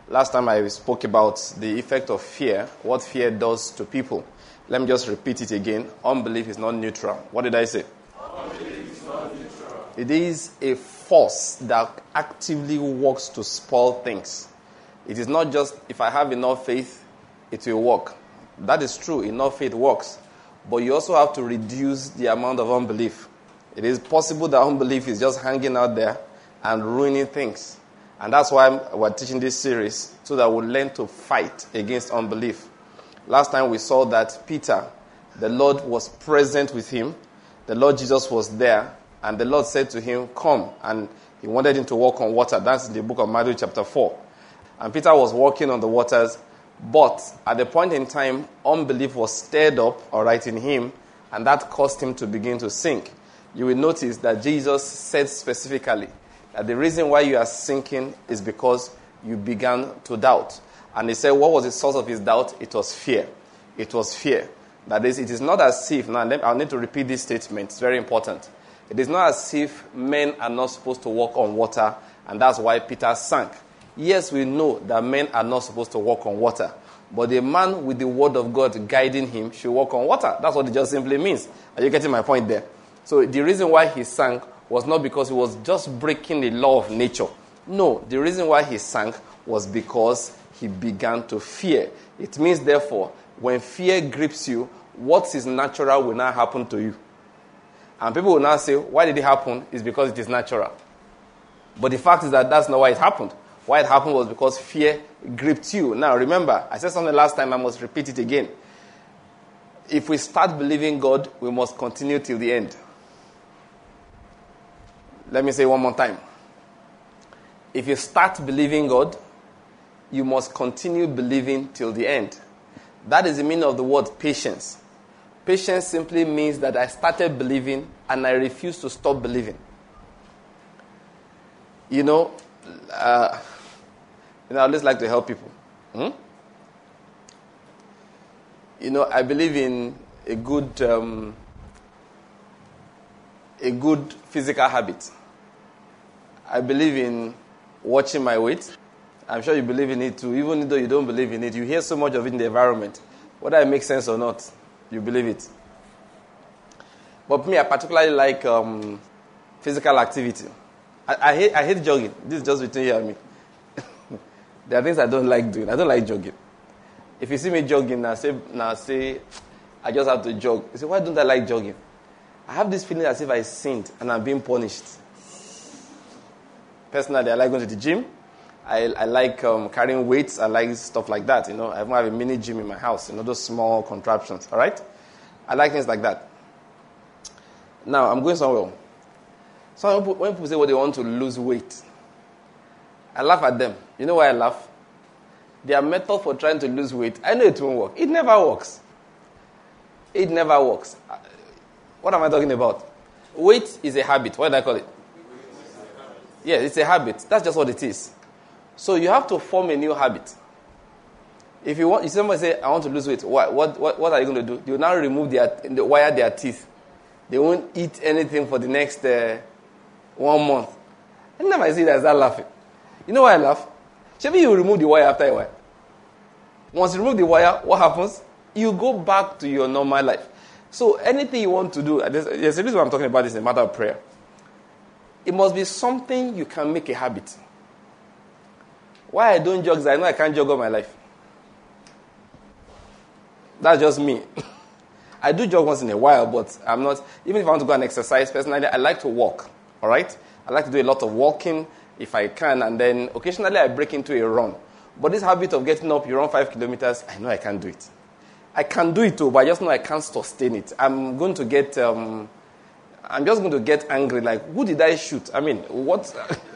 Last time I spoke about the effect of fear, what fear does to people. Let me just repeat it again. Unbelief is not neutral. What did I say? Unbelief is not neutral. It is a force that actively works to spoil things. It is not just, if I have enough faith, it will work. That is true. Enough faith works. But you also have to reduce the amount of unbelief. It is possible that unbelief is just hanging out there and ruining things. And that's why we're teaching this series, so that we'll learn to fight against unbelief. Last time we saw that Peter, the Lord was present with him. The Lord Jesus was there. And the Lord said to him, come. And he wanted him to walk on water. That's in the book of Matthew chapter 4. And Peter was walking on the waters. But at the point in time, unbelief was stirred up, in him. And that caused him to begin to sink. You will notice that Jesus said specifically, the reason why you are sinking is because you began to doubt. And he said, what was the source of his doubt? It was fear. It was fear. That is, it is not as if, now I'll need to repeat this statement, it's very important. It is not as if men are not supposed to walk on water, and that's why Peter sank. Yes, we know that men are not supposed to walk on water, but the man with the word of God guiding him should walk on water. That's what it just simply means. Are you getting my point there? So the reason why he sank was not because he was just breaking the law of nature. No, the reason why he sank was because he began to fear. It means, therefore, when fear grips you, what is natural will not happen to you. And people will now say, why did it happen? It's because it is natural. But the fact is that that's not why it happened. Why it happened was because fear gripped you. Now, remember, I said something last time, I must repeat it again. If we start believing God, we must continue till the end. Let me say one more time. If you start believing God, you must continue believing till the end. That is the meaning of the word patience. Patience simply means that I started believing and I refuse to stop believing. I always like to help people. I believe in a good physical habit. I believe in watching my weight. I'm sure you believe in it too. Even though you don't believe in it, you hear so much of it in the environment. Whether it makes sense or not, you believe it. But me, I particularly like physical activity. I hate jogging. This is just between you and me. There are things I don't like doing. I don't like jogging. If you see me jogging, I say, I just have to jog. You say, why don't I like jogging? I have this feeling as if I sinned and I'm being punished. Personally, I like going to the gym. I like carrying weights. I like stuff like that. I even have a mini gym in my house. Those small contraptions. All right? I like things like that. Now, I'm going somewhere. When people say they want to lose weight, I laugh at them. You know why I laugh? Their method for trying to lose weight, I know it won't work. It never works. It never works. What am I talking about? Weight is a habit. What did I call it? Yeah, it's a habit. That's just what it is. So you have to form a new habit. If somebody say, I want to lose weight, what are you going to do? You now remove wire their teeth. They won't eat anything for the next 1 month. And then I see that I start laughing. You know why I laugh? Maybe you remove the wire after a while. Once you remove the wire, what happens? You go back to your normal life. So anything you want to do, there's a reason why I'm talking about this in a matter of prayer. It must be something you can make a habit. Why I don't jog is I know I can't jog all my life. That's just me. I do jog once in a while, but I'm not, even if I want to go and exercise, personally, I like to walk. All right? I like to do a lot of walking if I can, and then occasionally I break into a run. But this habit of getting up, you run 5 kilometers, I know I can't do it. I can do it too, but I just know I can't sustain it. I'm just going to get angry, like, who did I shoot? I mean, what?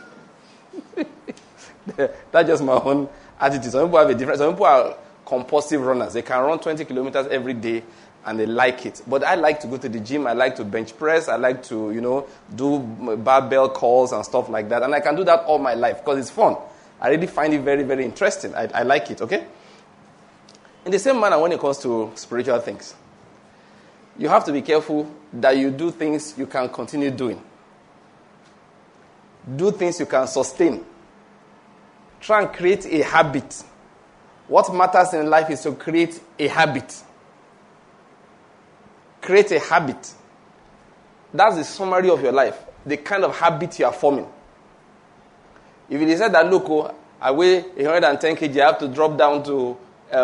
That's just my own attitude. Some people have a different, some people are compulsive runners. They can run 20 kilometers every day, and they like it. But I like to go to the gym. I like to bench press. I like to, do barbell calls and stuff like that. And I can do that all my life because it's fun. I really find it very, very interesting. I like it, okay? In the same manner, when it comes to spiritual things, you have to be careful that you do things you can continue doing. Do things you can sustain. Try and create a habit. What matters in life is to create a habit. Create a habit. That's the summary of your life. The kind of habit you are forming. If it is said that, look, I weigh 110 kg, I have to drop down to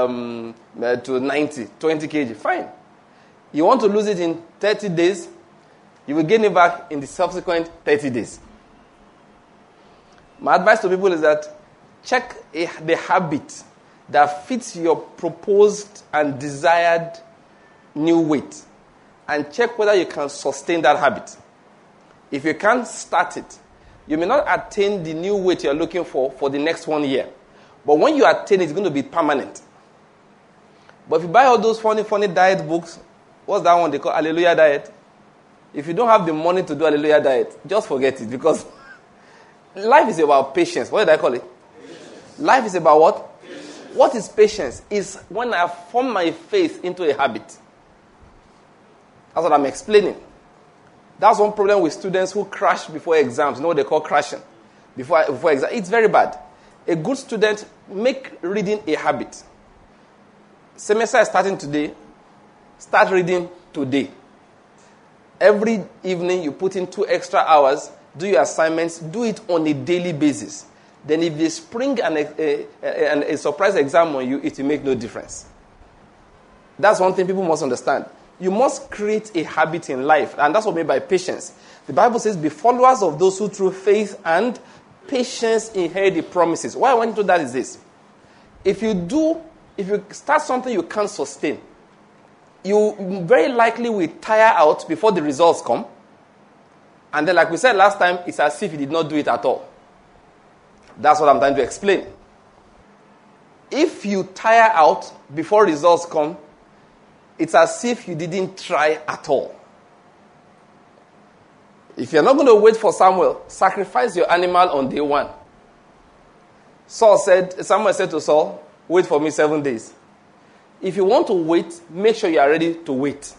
90, 20 kg. Fine. You want to lose it in 30 days, you will gain it back in the subsequent 30 days. My advice to people is that check the habit that fits your proposed and desired new weight, and check whether you can sustain that habit. If you can't start it, you may not attain the new weight you're looking for the next 1 year. But when you attain it, it's going to be permanent. But if you buy all those funny diet books, what's that one they call? Hallelujah Diet. If you don't have the money to do Hallelujah Diet, just forget it, because life is about patience. What did I call it? Patience. Life is about what? Patience. What is patience? Is when I form my faith into a habit. That's what I'm explaining. That's one problem with students who crash before exams. You know what they call crashing? Before exam. It's very bad. A good student, make reading a habit. Semester is starting today. Start reading today. Every evening you put in 2 extra hours, do your assignments, do it on a daily basis. Then if they spring a surprise exam on you, it will make no difference. That's one thing people must understand. You must create a habit in life, and that's what I mean by patience. The Bible says, be followers of those who through faith and patience inherit the promises. Why I went into that is this. If you start something you can't sustain, you very likely will tire out before the results come. And then, like we said last time, it's as if you did not do it at all. That's what I'm trying to explain. If you tire out before results come, it's as if you didn't try at all. If you're not going to wait for Samuel, sacrifice your animal on day 1. Samuel said to Saul, wait for me 7 days. If you want to wait, make sure you are ready to wait.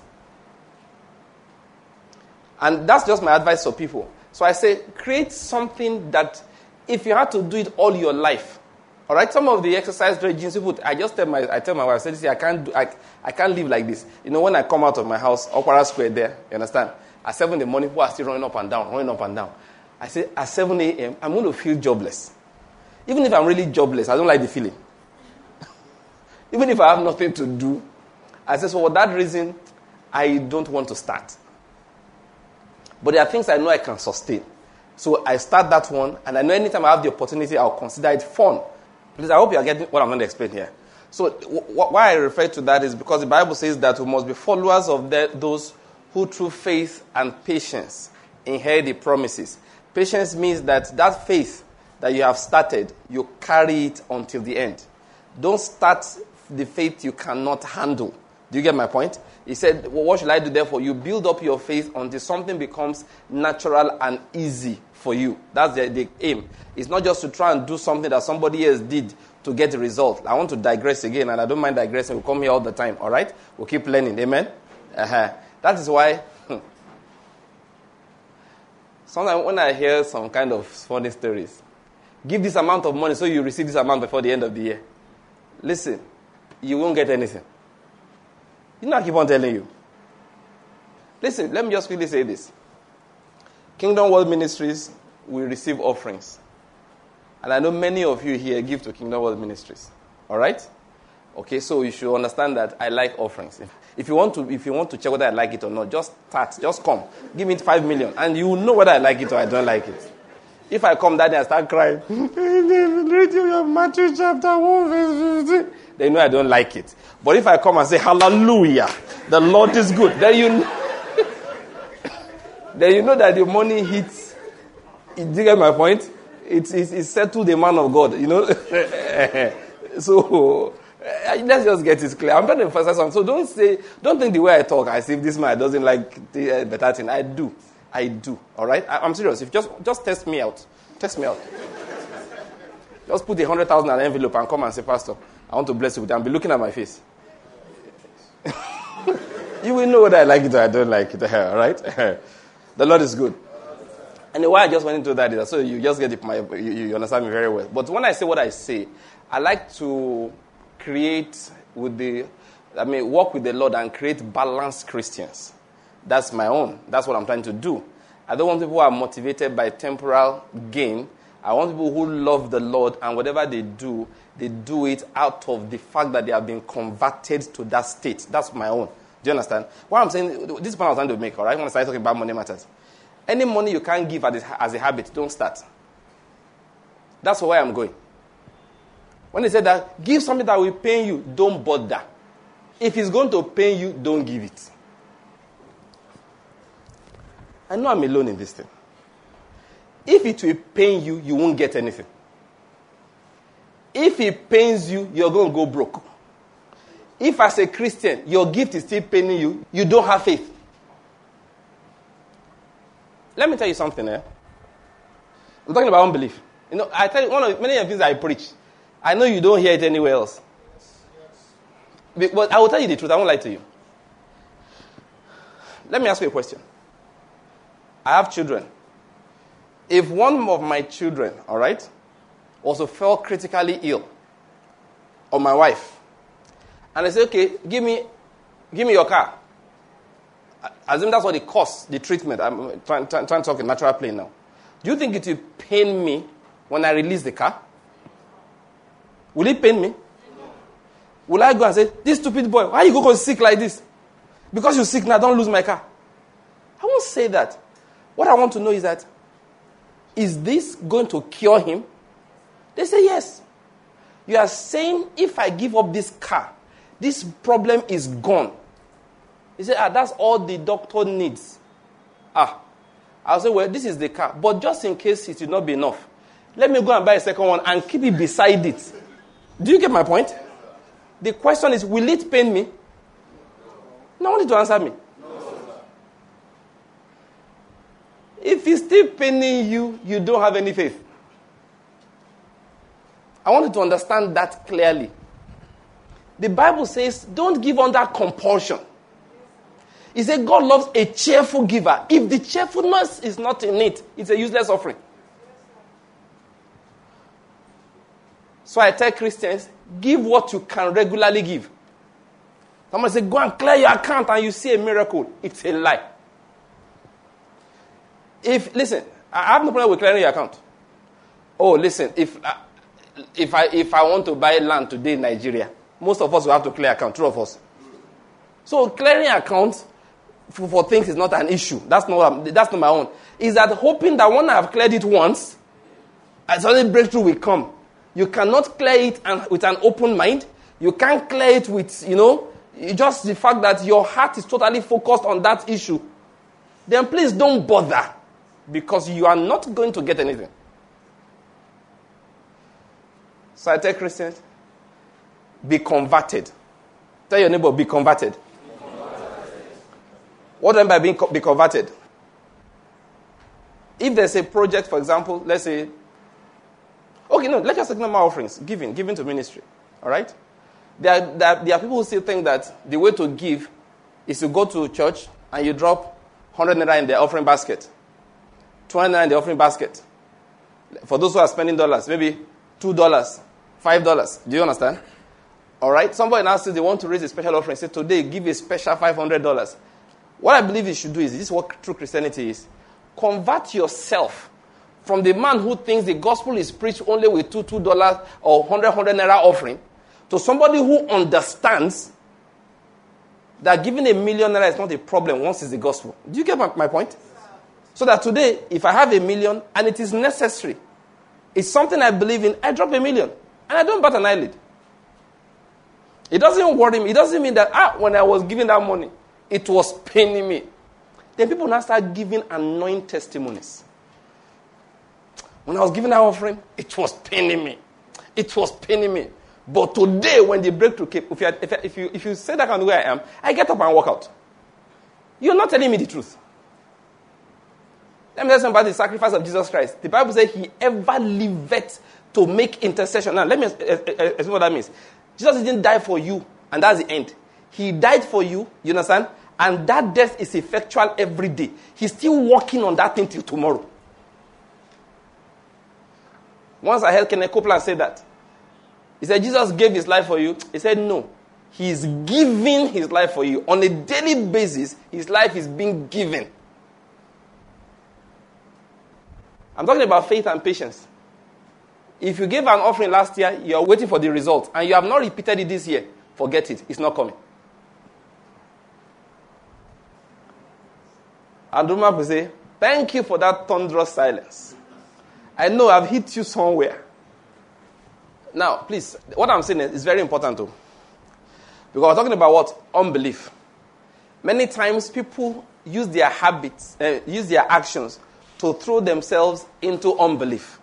And that's just my advice for people. So I say, create something that if you had to do it all your life, all right, some of the exercise regimes you put, I tell my wife, I say, I can't live like this. You know, when I come out of my house, Okpara Square there, you understand? At 7 in the morning, people are still running up and down. I say, at 7 a.m., I'm going to feel jobless. Even if I'm really jobless, I don't like the feeling. Even if I have nothing to do, I say, so for that reason, I don't want to start. But there are things I know I can sustain. So I start that one, and I know anytime I have the opportunity, I'll consider it fun. Please, I hope you are getting what I'm going to explain here. So why I refer to that is because the Bible says that we must be followers of those who through faith and patience inherit the promises. Patience means that faith that you have started, you carry it until the end. Don't start the faith you cannot handle. Do you get my point? He said, well, what should I do therefore? You build up your faith until something becomes natural and easy for you. That's the aim. It's not just to try and do something that somebody else did to get a result. I want to digress again, and I don't mind digressing. We'll come here all the time, all right? We'll keep learning, amen? That is why sometimes when I hear some kind of funny stories, give this amount of money so you receive this amount before the end of the year. Listen, you won't get anything. You know, I keep on telling you. Listen, let me just quickly say this. Kingdom World Ministries will receive offerings. And I know many of you here give to Kingdom World Ministries. All right? Okay, so you should understand that I like offerings. If you want to check whether I like it or not, just start. Just come. Give me 5 million. And you will know whether I like it or I don't like it. If I come that day and start crying, read your Matthew chapter 1 verse 15, they know I don't like it. But if I come and say, hallelujah, the Lord is good, then you know that the money hits. Do you get my point? It's settled the man of God, you know. So let's just get it clear. I'm trying to emphasize something. So don't think the way I talk as if this man doesn't like the better thing. I do. All right? I'm serious. If just test me out. Test me out. Just put 100,000 in an envelope and come and say, Pastor, I want to bless you with it. And be looking at my face. You will know whether I like it or I don't like it. All right? The Lord is good. And why I just went into that is so you just get you understand me very well. But when I say what I say, I like to work with the Lord and create balanced Christians. That's my own. That's what I'm trying to do. I don't want people who are motivated by temporal gain. I want people who love the Lord, and whatever they do it out of the fact that they have been converted to that state. That's my own. Do you understand? What I'm saying, this point I was trying to make, all right? When I start talking about money matters. Any money you can't give as a habit, don't start. That's where I'm going. When they said that, give something that will pain you, don't bother. If it's going to pain you, don't give it. I know I'm alone in this thing. If it will pain you, you won't get anything. If it pains you, you're going to go broke. If as a Christian, your gift is still paining you, you don't have faith. Let me tell you something, I'm talking about unbelief. I tell you, many of the things I preach, I know you don't hear it anywhere else. But I will tell you the truth, I won't lie to you. Let me ask you a question. I have children. If one of my children, all right, also fell critically ill, or my wife, and I say, okay, give me your car. I assume that's what it costs, the treatment. I'm trying to talk in natural plane now. Do you think it will pain me when I release the car? Will it pain me? No. Will I go and say, this stupid boy, why you go sick like this? Because you're sick now, don't lose my car. I won't say that. What I want to know is that, is this going to cure him? They say yes. You are saying, if I give up this car, this problem is gone. He said, that's all the doctor needs. I'll say, well, this is the car. But just in case it will not be enough, let me go and buy a second one and keep it beside it. Do you get my point? The question is, will it pain me? No, I want you to answer me. If it's still paining you, you don't have any faith. I want you to understand that clearly. The Bible says, don't give under compulsion. It says God loves a cheerful giver. If the cheerfulness is not in it, it's a useless offering. So I tell Christians, give what you can regularly give. Someone say, go and clear your account and you see a miracle. It's a lie. Listen, I have no problem with clearing your account. Oh, listen, if I want to buy land today in Nigeria, most of us will have to clear account, 2 of us. So clearing account for things is not an issue. That's not my own. Is that hoping that when I have cleared it once, a sudden breakthrough will come. You cannot clear it with an open mind. You can't clear it with, just the fact that your heart is totally focused on that issue. Then please don't bother, because you are not going to get anything. So I tell Christians, be converted. Tell your neighbor, be converted. What do I mean by be converted? If there's a project, for example, let's say, let's just take normal offerings, giving to ministry. All right? There are people who still think that the way to give is to go to church and you drop 100 naira in the offering basket, 200 naira in the offering basket. For those who are spending dollars, maybe $2, $5. Do you understand? All right? Somebody now says they want to raise a special offering. Say, today, give a special $500. What I believe you should do is, this is what true Christianity is. Convert yourself from the man who thinks the gospel is preached only with $2 or 100 naira offering to somebody who understands that giving $1 million is not a problem once it's the gospel. Do you get my point? So that today, if I have $1 million and it is necessary, it's something I believe in, I drop $1 million and I don't bat an eyelid. It doesn't worry me. It doesn't mean that when I was giving that money, it was paining me. Then people now start giving annoying testimonies. When I was giving that offering, it was paining me. It was paining me. But today, when the breakthrough came, if you say that kind of way I am, I get up and walk out. You're not telling me the truth. Let me tell you about the sacrifice of Jesus Christ. The Bible says he ever liveth to make intercession. Now, let me explain what that means. Jesus didn't die for you, and that's the end. He died for you, you understand? And that death is effectual every day. He's still working on that thing till tomorrow. Once I heard Kenneth Copeland say that. He said, Jesus gave his life for you. He said, no. He is giving his life for you. On a daily basis, his life is being given. I'm talking about faith and patience. If you gave an offering last year, you are waiting for the result, and you have not repeated it this year, forget it. It's not coming. And Roma will say, thank you for that thunderous silence. I know I've hit you somewhere. Now, please, what I'm saying is very important too. Because we're talking about what? Unbelief. Many times people use their habits, use their actions to throw themselves into unbelief.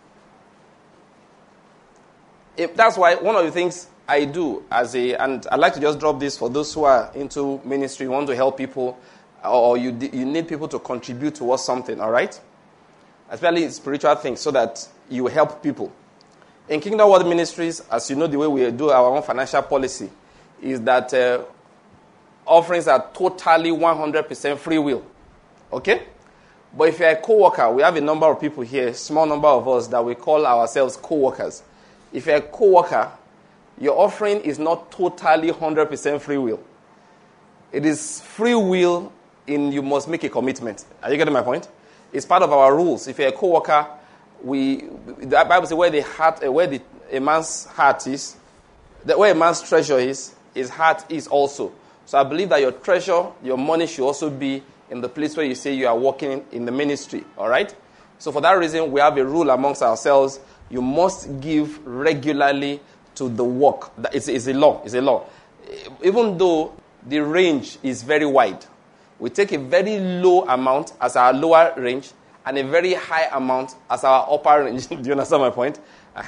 That's why one of the things I do and I'd like to just drop this for those who are into ministry, want to help people, or you need people to contribute towards something, all right? Especially spiritual things, so that you help people. In Kingdom World Ministries, as you know, the way we do our own financial policy is that offerings are totally 100% free will. Okay? But if you're a co-worker, we have a number of people here, small number of us, that we call ourselves co-workers. If you're a co-worker, your offering is not totally 100% free will. It is free will in you must make a commitment. Are you getting my point? It's part of our rules. If you're a co-worker, the Bible says where a man's heart is, where a man's treasure is, his heart is also. So I believe that your treasure, your money should also be in the place where you say you are working in the ministry. All right? So for that reason, we have a rule amongst ourselves. You must give regularly to the work. It's a law. It's a law. Even though the range is very wide, we take a very low amount as our lower range and a very high amount as our upper range. Do you understand my point?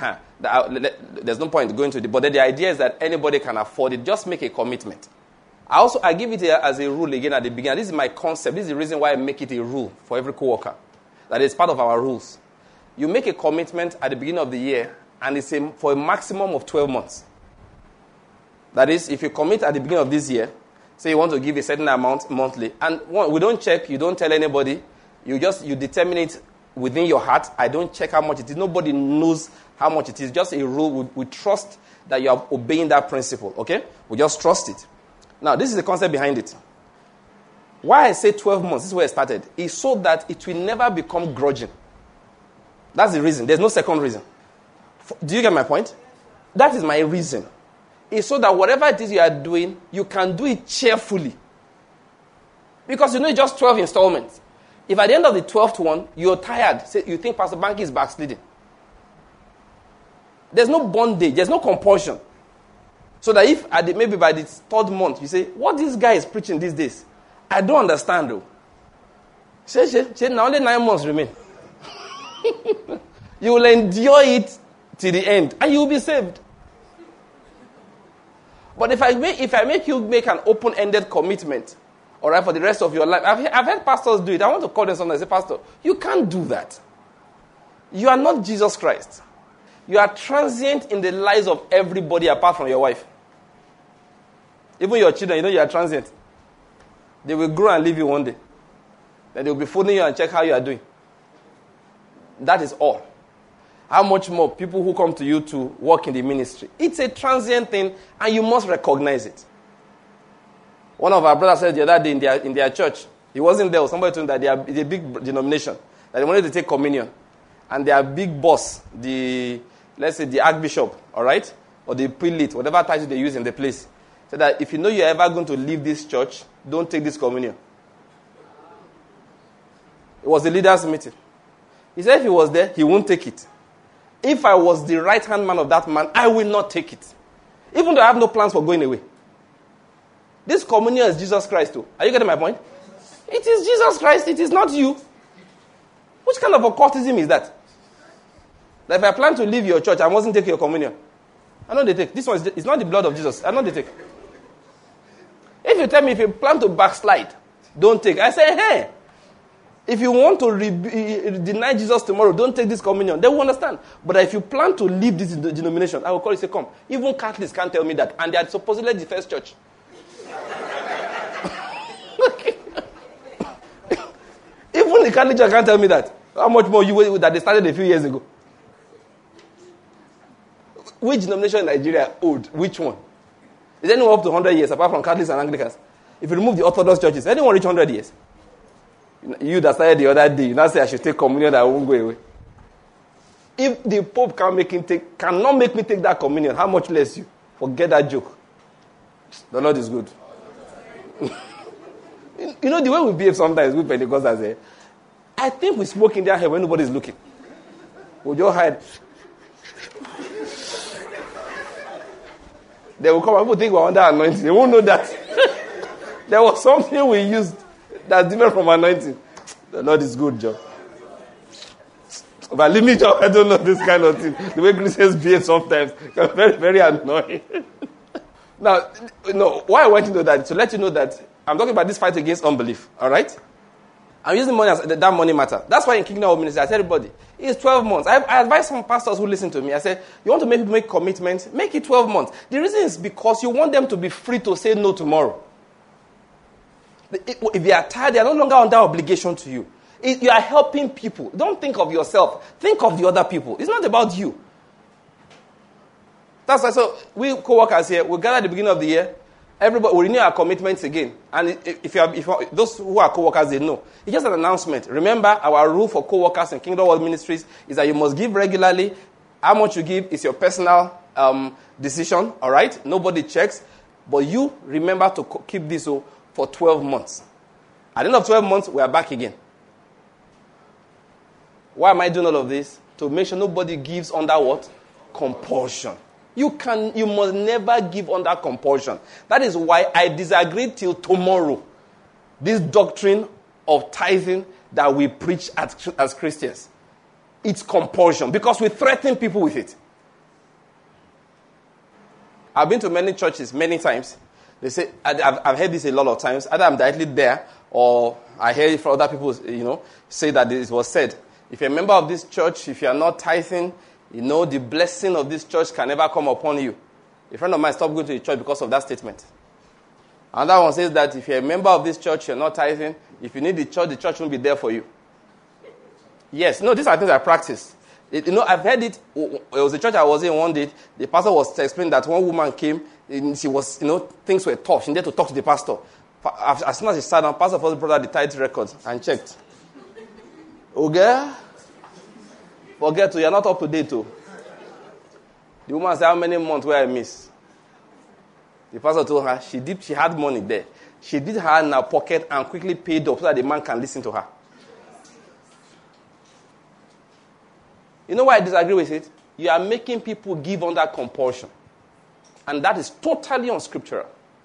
There's no point going to it. But the idea is that anybody can afford it. Just make a commitment. I give it as a rule again at the beginning. This is my concept. This is the reason why I make it a rule for every co-worker. That is part of our rules. You make a commitment at the beginning of the year, and it's for a maximum of 12 months. That is, if you commit at the beginning of this year, say you want to give a certain amount monthly, and we don't check, you don't tell anybody, you determine it within your heart. I don't check how much it is. Nobody knows how much it is. Just a rule. We trust that you are obeying that principle. Okay? We just trust it. Now, this is the concept behind it. Why I say 12 months, this is where it started, is so that it will never become grudging. That's the reason. There's no second reason. Do you get my point? That is my reason. It's so that whatever it is you are doing, you can do it cheerfully. Because you know it's just 12 installments. If at the end of the 12th one, you're tired, say you think Pastor Banky is backsliding. There's no bondage, there's no compulsion. So that if maybe by the third month, you say, what this guy is preaching these days, I don't understand though. Say, now only 9 months remain. You will endure it till the end, and you will be saved. But if I make you make an open-ended commitment, all right, for the rest of your life, I've heard pastors do it. I want to call them sometimes and say, Pastor, you can't do that. You are not Jesus Christ. You are transient in the lives of everybody apart from your wife. Even your children, you are transient. They will grow and leave you one day. Then they will be phoning you and check how you are doing. That is all. How much more people who come to you to work in the ministry? It's a transient thing, and you must recognize it. One of our brothers said the other day in their church, he wasn't there, somebody told him that they are a big denomination, that they wanted to take communion. And their big boss, let's say the archbishop, all right, or the prelate, whatever title they use in the place, said that if you know you're ever going to leave this church, don't take this communion. It was the leaders' meeting. He said if he was there, he won't take it. If I was the right-hand man of that man, I will not take it. Even though I have no plans for going away. This communion is Jesus Christ too. Are you getting my point? It is Jesus Christ. It is not you. Which kind of occultism is that? That if I plan to leave your church, I mustn't take your communion. I know they take. This one is not the blood of Jesus. I know they take. If you tell me if you plan to backslide, don't take. I say, hey, if you want to deny Jesus tomorrow, don't take this communion. They will understand. But if you plan to leave this denomination, I will call you say, come. Even Catholics can't tell me that. And they are supposedly the first church. Even the Catholic Church can't tell me that. How much more you that they started a few years ago. Which denomination in Nigeria old? Which one? Is anyone up to 100 years apart from Catholics and Anglicans? If you remove the Orthodox churches, anyone reach 100 years? You that started the other day, you now say I should take communion, I won't go away. If the Pope cannot make me take that communion, how much less you? Forget that joke. The Lord is good. You know the way we behave sometimes with Pentecostals, I think we smoke in their head when nobody's looking. We'll just hide. They will come and people think we're under anointing. They won't know that. There was something we used that's different from anointing. The Lord is good, John. But leave me, John. I don't know this kind of thing. The way Christians behave sometimes. It's very, very annoying. Now, why I went into that, to let you know that I'm talking about this fight against unbelief. All right? I'm using money as that money matter. That's why in Kingdom of Ministry, I tell everybody, it's 12 months. I advise some pastors who listen to me. I said, you want to make people make commitments? Make it 12 months. The reason is because you want them to be free to say no tomorrow. If they are tired, they are no longer under obligation to you. You are helping people. Don't think of yourself. Think of the other people. It's not about you. That's why, so we co-workers here, we gather at the beginning of the year. Everybody will renew our commitments again. And if those who are co-workers, they know. It's just an announcement. Remember, our rule for co-workers in Kingdom World Ministries is that you must give regularly. How much you give is your personal decision, all right? Nobody checks. But you remember to keep this for 12 months. At the end of 12 months, we are back again. Why am I doing all of this? To make sure nobody gives under what? Compulsion. You must never give under compulsion. That is why I disagree till tomorrow. This doctrine of tithing that we preach as Christians. It's compulsion because we threaten people with it. I've been to many churches many times. They say, I've heard this a lot of times. Either I'm directly there or I hear it from other people, say that it was said. If you're a member of this church, if you are not tithing, the blessing of this church can never come upon you. A friend of mine stopped going to the church because of that statement. Another one says that if you're a member of this church, you're not tithing. If you need the church won't be there for you. Yes, these are things I practice. I've heard it. It was a church I was in one day. The pastor was explaining that one woman came. And she was, things were tough. She needed to talk to the pastor. As soon as she sat down, pastor first brought out the tithe records and checked. Okay? Forget to, you're not up to date too. The woman said, how many months were I miss? The pastor told her she had money there. She did her in her pocket and quickly paid up so that the man can listen to her. You know why I disagree with it? You are making people give under compulsion. And that is totally unscriptural.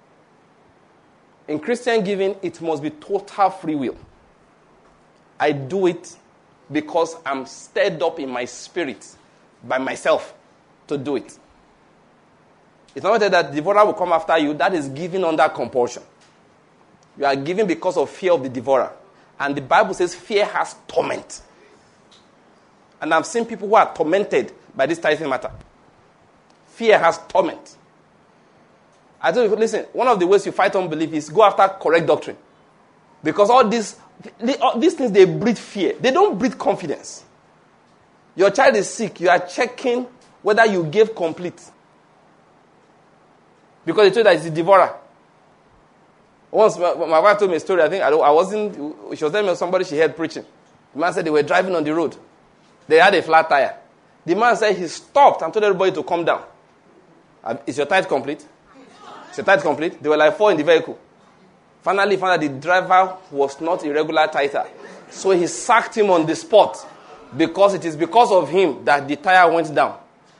In Christian giving, it must be total free will. I do it because I'm stirred up in my spirit by myself to do it. It's not that the devourer will come after you. That is giving under compulsion. You are giving because of fear of the devourer. And the Bible says fear has torment. And I've seen people who are tormented by this tithing matter. Fear has torment. I tell you, listen, one of the ways you fight unbelief is go after correct doctrine. Because all these things, they breed fear. They don't breed confidence. Your child is sick. You are checking whether you gave complete. Because they told you that it's the devourer. Once, my wife told me a story. I think she was telling me somebody she heard preaching. The man said they were driving on the road. They had a flat tire. The man said he stopped and told everybody to come down. Is your tithe complete? Is your tithe complete? They were like 4 in the vehicle. Finally found that the driver was not a regular tither. So he sacked him on the spot. Because it is because of him that the tire went down.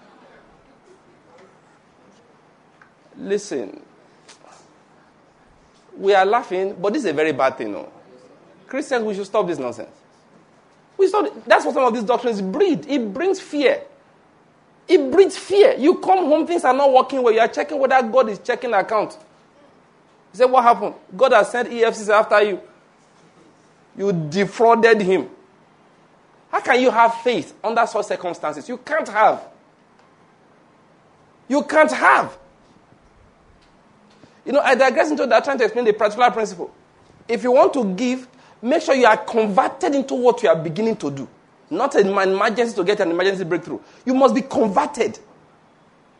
Listen. We are laughing, but this is a very bad thing. No? Christians, we should stop this nonsense. That's what some of these doctrines breed. It brings fear. It breeds fear. You come home, things are not working well. You are checking whether God is checking the account. You say, what happened? God has sent EFCs after you. You defrauded him. How can you have faith under such circumstances? You can't have. You can't have. I digress into that, trying to explain the particular principle. If you want to give, make sure you are converted into what you are beginning to do. Not an emergency to get an emergency breakthrough. You must be converted.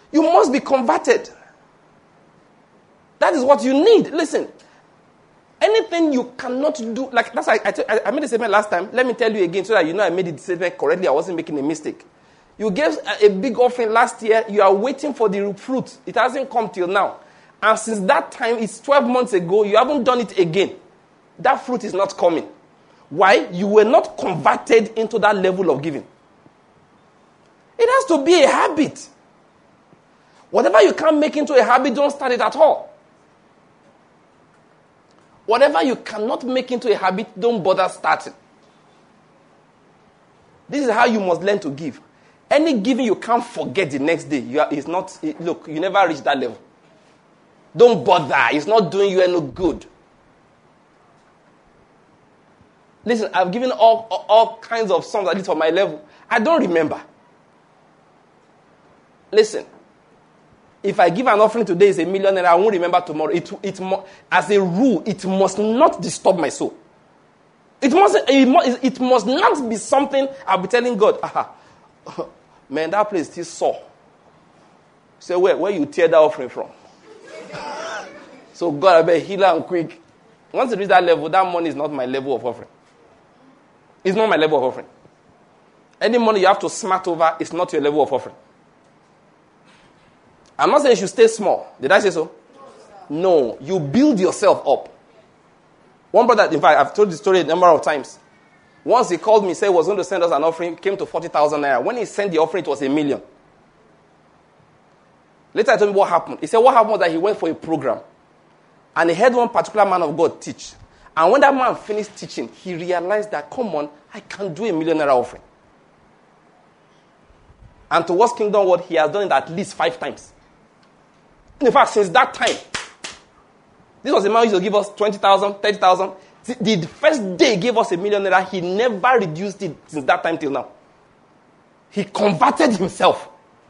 You must be converted. That is what you need. Listen, anything you cannot do, like that's why I made a statement last time. Let me tell you again so that you know I made the statement correctly. I wasn't making a mistake. You gave a big offering last year. You are waiting for the fruit. It hasn't come till now. And since that time, it's 12 months ago, you haven't done it again. That fruit is not coming. Why? You were not converted into that level of giving. It has to be a habit. Whatever you can't make into a habit, don't start it at all. Whatever you cannot make into a habit, don't bother starting. This is how you must learn to give. Any giving you can't forget the next day. Look, you never reach that level. Don't bother. It's not doing you any good. Listen, I've given all kinds of songs at least for my level. I don't remember. Listen, if I give an offering today, it's $1 million, and I won't remember tomorrow. As a rule, it must not disturb my soul. It must not be something I'll be telling God. Man, that place still sore. Say, where you tear that offering from? So God, I better heal and quick. Once you reach that level, that money is not my level of offering. It's not my level of offering. Any money you have to smart over is not your level of offering. I'm not saying you should stay small. Did I say so? No, you build yourself up. One brother, in fact, I've told the story a number of times. Once he called me, said he was going to send us an offering, came to 40,000 naira. When he sent the offering, it was $1 million. Later I told him what happened. He said what happened was that he went for a program. And he heard one particular man of God teach. And when that man finished teaching, he realized that, come on, I can do $1 million naira offering. And towards Kingdom World, he has done it at least 5 times. In fact, since that time, this was a man who used to give us 20,000, 30,000. The first day he gave us $1 million naira, he never reduced it since that time till now. He converted himself.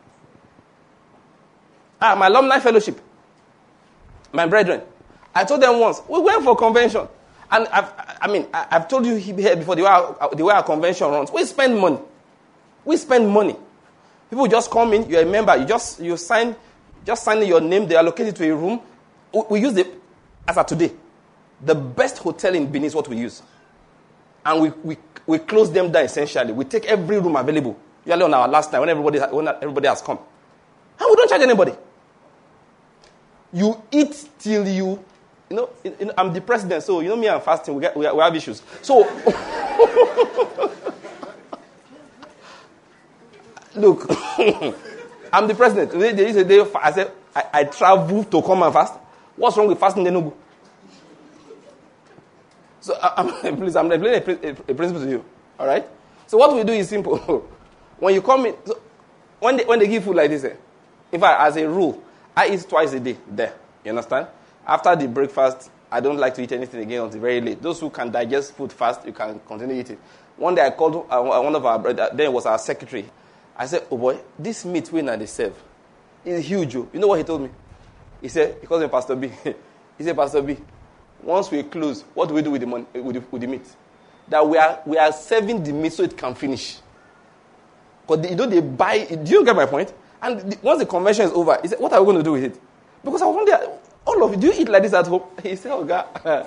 My alumni fellowship, my brethren, I told them once, we went for convention. And I've told you here before the way our convention runs. We spend money. People just come in, you're a member, you sign your name, they allocate it to a room. We use it as of today. The best hotel in Benin is what we use. And we close them down essentially. We take every room available. Usually on our last night when everybody has come. And we don't charge anybody. You eat till you know, I'm the president, so me and fasting, we have issues. So, look, I'm the president. There is a day I said, I travel to come and fast. What's wrong with fasting? No. So, please, I'm explaining a principle to you. All right? So, what we do is simple. When you come in, so when they give food like this, in fact, as a rule, I eat twice a day there. You understand? After the breakfast, I don't like to eat anything again until very late. Those who can digest food fast, you can continue eating. One day I called one of our brothers, then it was our secretary. I said, oh boy, this meat we now they serve is huge. You know what he told me? He said, he calls me Pastor B. He said, Pastor B, once we close, what do we do with the money, with the meat? That we are serving the meat so it can finish. Because they buy, do you get my point? And once the convention is over, he said, what are we going to do with it? Because I was wondering, all of you, do you eat like this at home? He said, oh God.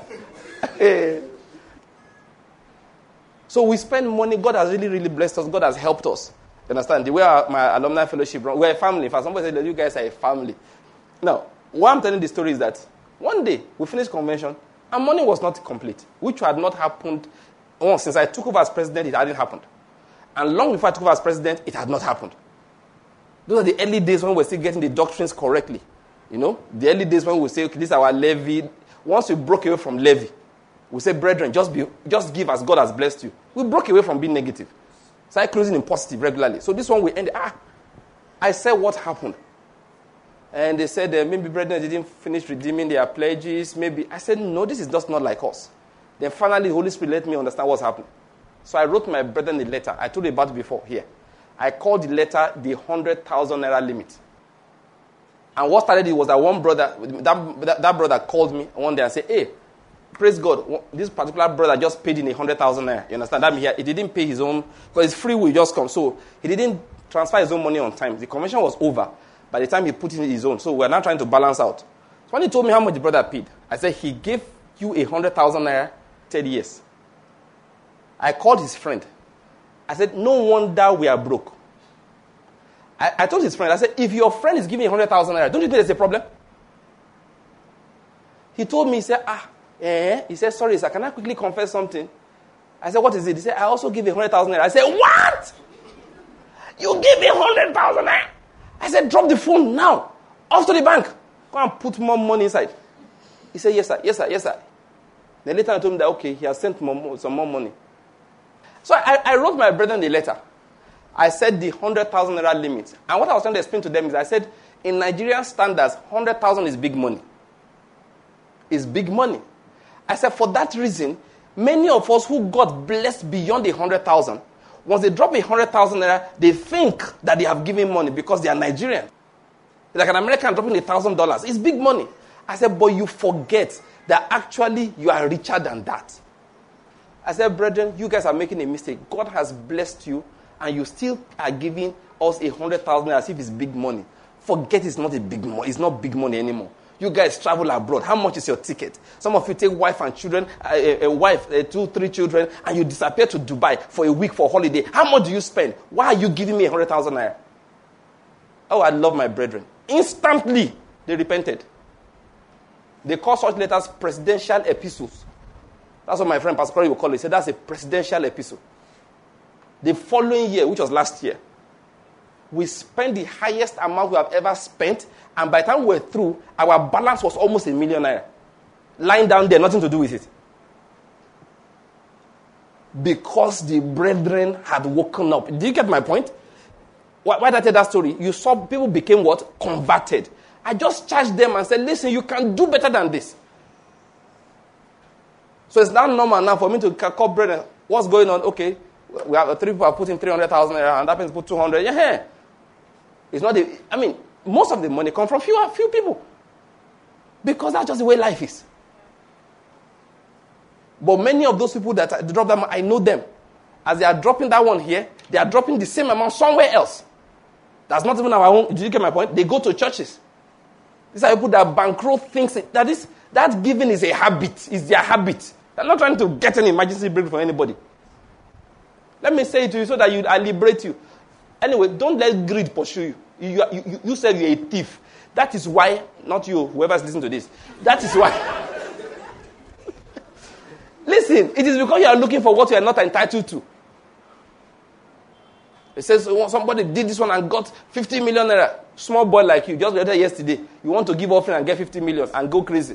So we spend money. God has really, really blessed us. God has helped us. You understand? The way my alumni fellowship runs, we're a family. In fact, somebody said that you guys are a family. Now, why I'm telling the story is that one day we finished convention and money was not complete, which had not happened. Since I took over as president, it hadn't happened. And long before I took over as president, it had not happened. Those are the early days when we're still getting the doctrines correctly. You know, the early days when we say, okay, this is our levy. Once we broke away from levy, we say, brethren, just give as God has blessed you. We broke away from being negative. Started closing in positive regularly. So this one we ended. I said, what happened? And they said, maybe brethren didn't finish redeeming their pledges. Maybe. I said, no, this is just not like us. Then finally, the Holy Spirit let me understand what's happening. So I wrote my brethren a letter. I told you about it before here. I called the letter the 100,000 naira limit. And what started it was that one brother, that brother called me one day and said, hey, praise God, this particular brother just paid in 100,000 naira. You understand? That means he didn't pay his own, because it's free will just come. So he didn't transfer his own money on time. The convention was over. By the time he put in his own. So we're now trying to balance out. So when he told me how much the brother paid, I said, he gave you 100,000 naira 30 years. I called his friend. I said, no wonder we are broke. I told his friend, I said, if your friend is giving 100,000 naira, don't you think there's a problem? He told me, he said, he said, sorry, sir, can I quickly confess something? I said, what is it? He said, I also give 100,000 naira. I said, what? You give me 100,000 naira? I said, drop the phone now. Off to the bank. Go and put more money inside. He said, yes, sir, yes, sir, yes, sir. Then later I told him that, okay, he has sent some more money. So I wrote my brethren a letter. I said the 100,000 naira limit. And what I was trying to explain to them is I said, in Nigerian standards, 100,000 is big money. It's big money. I said, for that reason, many of us who got blessed beyond the 100,000, once they drop 100,000 naira, they think that they have given money because they are Nigerian. Like an American dropping $1,000. It's big money. I said, but you forget that actually you are richer than that. I said, brethren, you guys are making a mistake. God has blessed you, and you still are giving us 100,000 as if it's big money. Forget it's not a big money. It's not big money anymore. You guys travel abroad. How much is your ticket? Some of you take wife and children, a wife, 2, 3 children, and you disappear to Dubai for a week for holiday. How much do you spend? Why are you giving me 100,000 naira? Oh, I love my brethren. Instantly, they repented. They call such letters presidential epistles. That's what my friend Pastor Corey will call it. He said that's a presidential epistle. The following year, which was last year, we spent the highest amount we have ever spent, and by the time we were through, our balance was almost $1 million naira. Lying down there, nothing to do with it. Because the brethren had woken up. Do you get my point? Why did I tell that story? You saw people became what? Converted. I just charged them and said, listen, you can do better than this. So it's not normal now for me to call brethren. What's going on? Okay, we have 3 people are putting 300,000 and that person put 200. Yeah. It's not most of the money comes from few people. Because that's just the way life is. But many of those people that drop that, I know them. As they are dropping that one here, they are dropping the same amount somewhere else. That's not even our own. Did you get my point? They go to churches. These are people that bankroll things. That giving is a habit. It's their habit. They're not trying to get an emergency break for anybody. Let me say it to you so that I liberate you. Anyway, don't let greed pursue you. You said you're a thief. That is why, not you, whoever's listening to this. That is why. Listen, it is because you are looking for what you are not entitled to. It says somebody did this one and got 50 million naira. Small boy like you, just read yesterday. You want to give offering and get 50 million and go crazy.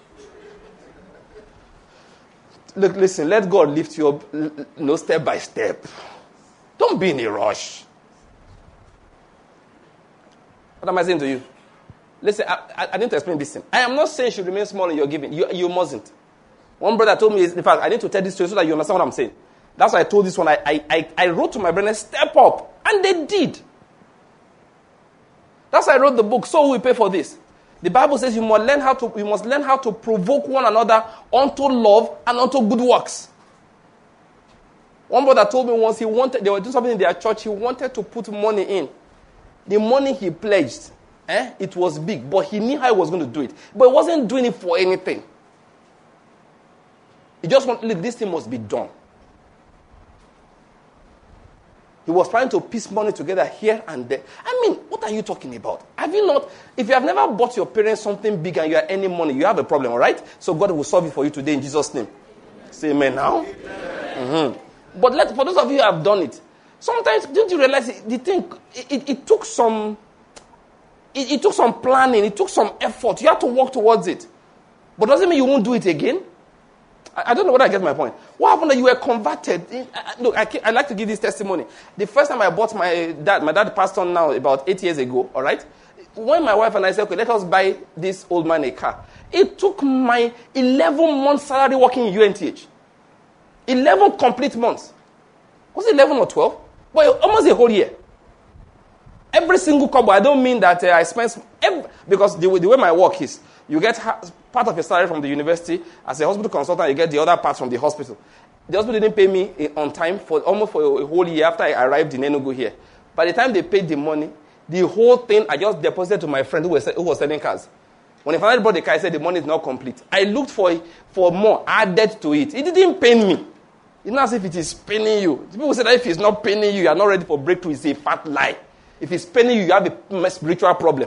Look, listen, let God lift you up, step by step. Don't be in a rush. What am I saying to you? Listen, I need to explain this thing. I am not saying you should remain small in your giving. You mustn't. One brother told me, in fact, I need to tell this to you so that you understand what I'm saying. That's why I told this one. I wrote to my brethren, step up. And they did. That's why I wrote the book, So We Pay for This. The Bible says you must learn how to provoke one another unto love and unto good works. One brother told me once they were doing something in their church, he wanted to put money in. The money he pledged, it was big, but he knew how he was going to do it. But he wasn't doing it for anything. He just wanted, this thing must be done. He was trying to piece money together here and there. What are you talking about? Have you not? If you have never bought your parents something big and you are earning money, you have a problem, all right? So God will solve it for you today in Jesus' name. Say amen now. Amen. Mm-hmm. But for those of you who have done it, sometimes, don't you realize it took some planning, it took some effort. You have to work towards it. But doesn't mean you won't do it again. I don't know whether I get my point. What happened that you were converted? Look, I like to give this testimony. The first time I bought my dad passed on now about 8 years ago, all right? When my wife and I said, okay, let us buy this old man a car. It took my 11 months salary working in UNTH. 11 complete months. Was it 11 or 12? But almost a whole year. Every single couple, I don't mean that I spent, because the way my work is, you get part of your salary from the university. As a hospital consultant, you get the other part from the hospital. The hospital didn't pay me on time for almost for a whole year after I arrived in Enugu here. By the time they paid the money, The whole thing I just deposited to my friend who was selling cars. When he finally brought the car, he said the money is not complete. I looked for more, added to it. It didn't pain me. It's not as if it is paining you. People say that if it's not paining you, you are not ready for breakthrough. It's a fat lie. If it's paining you, you have a spiritual problem.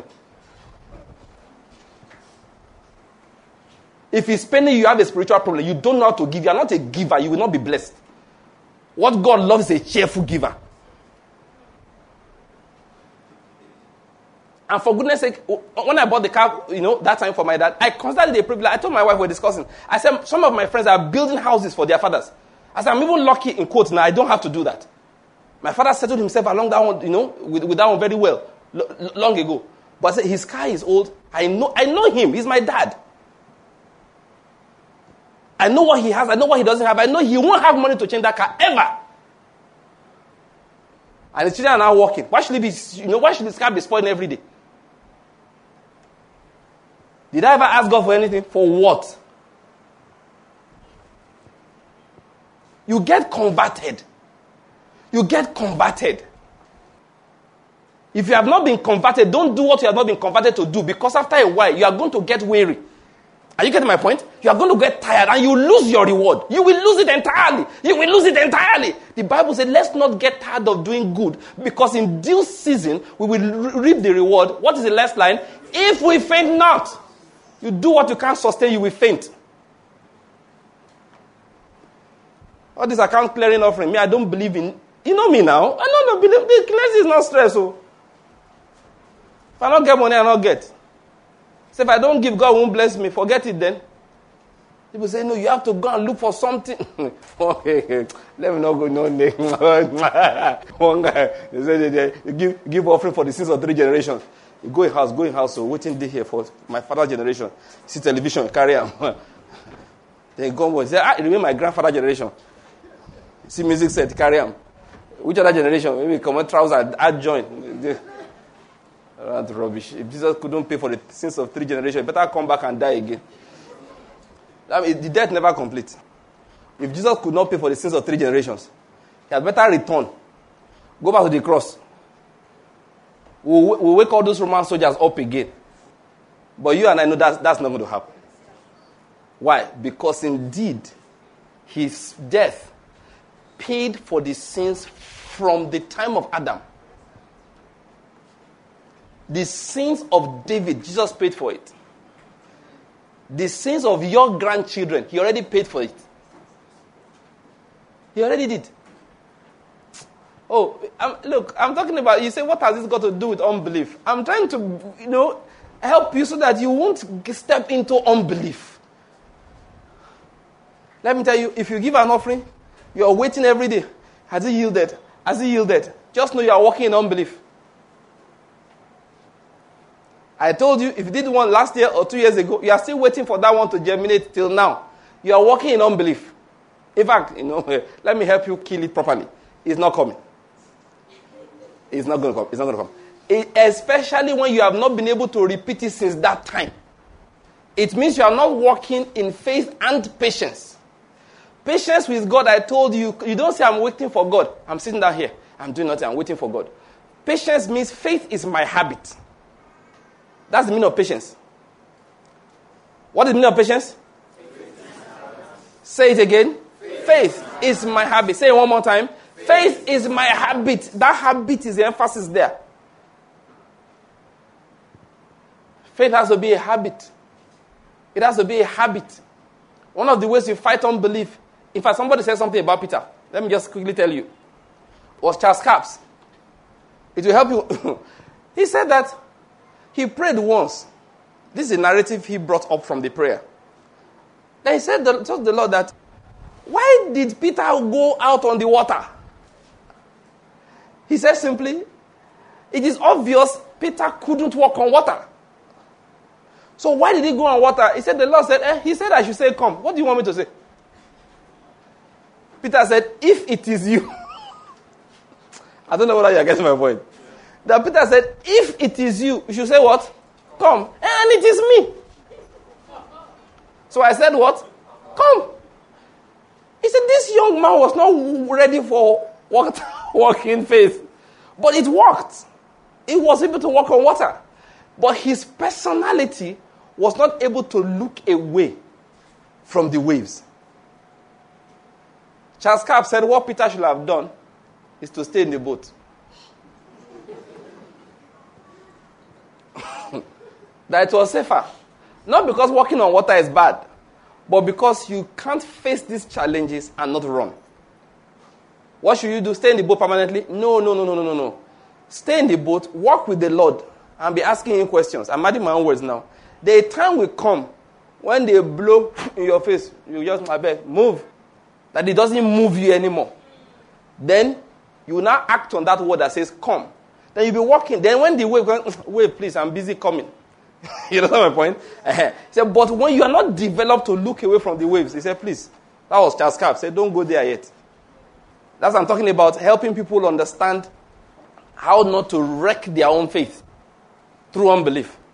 If it's paining you, you have a spiritual problem. You don't know how to give. You are not a giver. You will not be blessed. What God loves is a cheerful giver. And for goodness sake, when I bought the car, that time for my dad, I considered it a privilege. I told my wife, we're discussing. I said, some of my friends are building houses for their fathers. I said, I'm even lucky in quotes now. I don't have to do that. My father settled himself along that one, with that one very well, long ago. But I said, his car is old. I know him. He's my dad. I know what he has. I know what he doesn't have. I know he won't have money to change that car ever. And the children are now working. Why should his car be spoiled every day? Did I ever ask God for anything? For what? You get converted. You get converted. If you have not been converted, don't do what you have not been converted to do, because after a while, you are going to get weary. Are you getting my point? You are going to get tired and you lose your reward. You will lose it entirely. You will lose it entirely. The Bible says, let's not get tired of doing good, because in due season, we will reap the reward. What is the last line? If we faint not. You do what you can't sustain, you will faint. All this account clearing offering, me, I don't believe in. You know me now. I don't believe. The cleansing is not stressful. If I don't get money, I don't get. So if I don't give, God won't bless me. Forget it then. People say, no, you have to go and look for something. Okay, let me not go no name. One guy, they say, give offering for the sins of 3 generations. You go in house, so waiting day here for my father's generation. See television, carry on. Then go and say, remember my grandfather's generation. See music set, carry on. Which other generation? Maybe come on trousers, add join. That's rubbish. If Jesus couldn't pay for the sins of 3 generations, he better come back and die again. I mean, the death never completes. If Jesus could not pay for the sins of 3 generations, he had better return. Go back to the cross. We'll wake all those Roman soldiers up again. But you and I know that's not going to happen. Why? Because indeed, his death paid for the sins from the time of Adam. The sins of David, Jesus paid for it. The sins of your grandchildren, he already paid for it. He already did. Oh, look, I'm talking about, you say, what has this got to do with unbelief? I'm trying to, help you so that you won't step into unbelief. Let me tell you, if you give an offering, you're waiting every day. Has it yielded? Has it yielded? Just know you are walking in unbelief. I told you, if you did one last year or 2 years ago, you are still waiting for that one to germinate till now. You are walking in unbelief. In fact, let me help you kill it properly. It's not coming. It's not going to come. It's not going to come. Especially when you have not been able to repeat it since that time. It means you are not walking in faith and patience. Patience with God, I told you, you don't say I'm waiting for God. I'm sitting down here. I'm doing nothing. I'm waiting for God. Patience means faith is my habit. That's the meaning of patience. What is the meaning of patience? Say it again. Faith is my habit. Say it one more time. Faith is my habit. That habit is the emphasis there. Faith has to be a habit. It has to be a habit. One of the ways you fight unbelief. In fact, somebody said something about Peter. Let me just quickly tell you. It was Charles Capps. It will help you. He said that he prayed once. This is a narrative he brought up from the prayer. Then he said to the Lord that, why did Peter go out on the water? He said simply, it is obvious Peter couldn't walk on water. So why did he go on water? He said, the Lord said, he said I should say, come. What do you want me to say? Peter said, if it is you. I don't know whether you're getting my point. That Peter said, if it is you, you should say what? Come. And it is me. So I said what? Come. He said, this young man was not ready for walking faith. But it worked. He was able to walk on water. But his personality was not able to look away from the waves. Charles Capp said what Peter should have done is to stay in the boat. That it was safer. Not because walking on water is bad, but because you can't face these challenges and not run. What should you do? Stay in the boat permanently? No. Stay in the boat, walk with the Lord, and be asking him questions. I'm adding my own words now. The time will come when they blow in your face, you just, I beg, move. That it doesn't move you anymore. Then you now act on that word that says, come. Then you'll be walking. Then when the wave goes, wait, please, I'm busy coming. You know my point? He said, but when you are not developed to look away from the waves, he said, please. That was Charles Capp. He said, don't go there yet. That's what I'm talking about, helping people understand how not to wreck their own faith through unbelief.